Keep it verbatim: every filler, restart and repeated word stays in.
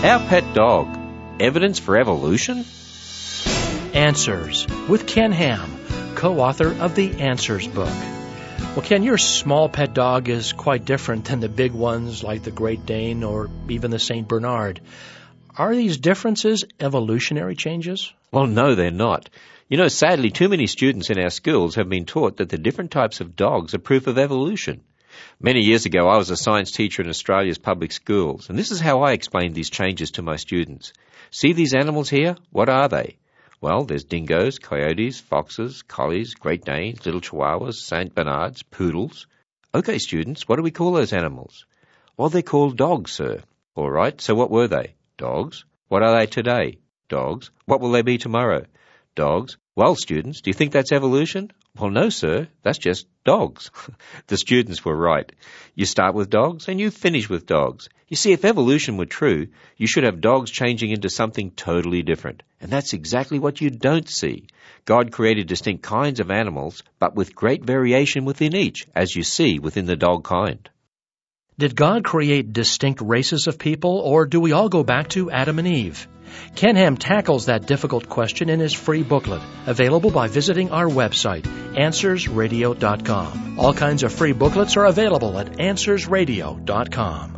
Our pet dog. Evidence for evolution? Answers with Ken Ham, co-author of the Answers book. Well, Ken, your small pet dog is quite different than the big ones like the Great Dane or even the Saint Bernard. Are these differences evolutionary changes? Well, no, they're not. You know, sadly, too many students in our schools have been taught that the different types of dogs are proof of evolution. Many years ago, I was a science teacher in Australia's public schools, and this is how I explained these changes to my students. See these animals here? What are they? Well, there's dingoes, coyotes, foxes, collies, Great Danes, little chihuahuas, Saint Bernards, poodles. Okay, students, what do we call those animals? Well, they're called dogs, sir. All right, so what were they? Dogs. What are they today? Dogs. What will they be tomorrow? Dogs. Well, students, do you think that's evolution? Well, no, sir. That's just dogs. The students were right. You start with dogs and you finish with dogs. You see, if evolution were true, you should have dogs changing into something totally different. And that's exactly what you don't see. God created distinct kinds of animals, but with great variation within each, as you see within the dog kind. Did God create distinct races of people, or do we all go back to Adam and Eve? Ken Ham tackles that difficult question in his free booklet, available by visiting our website, answers radio dot com. All kinds of free booklets are available at answers radio dot com.